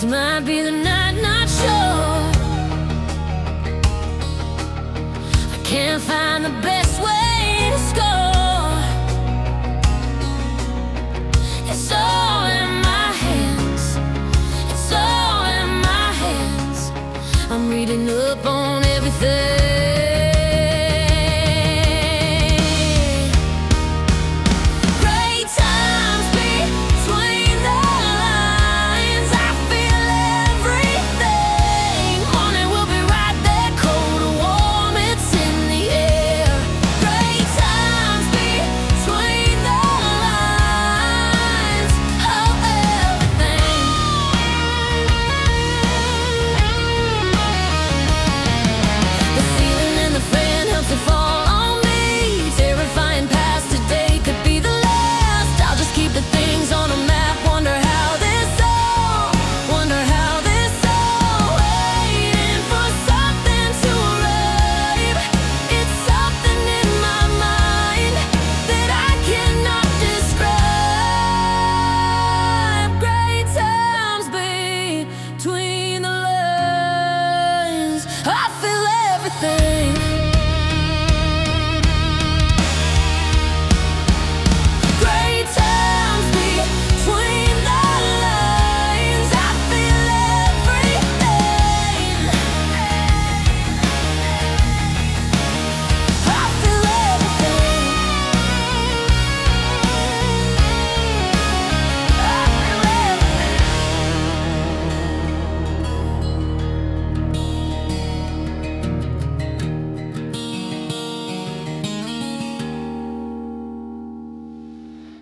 This might be the night, not sure. I can't find the best way to score. It's all in my hands. It's all in my hands. I'm reading up on everything. I feel everything.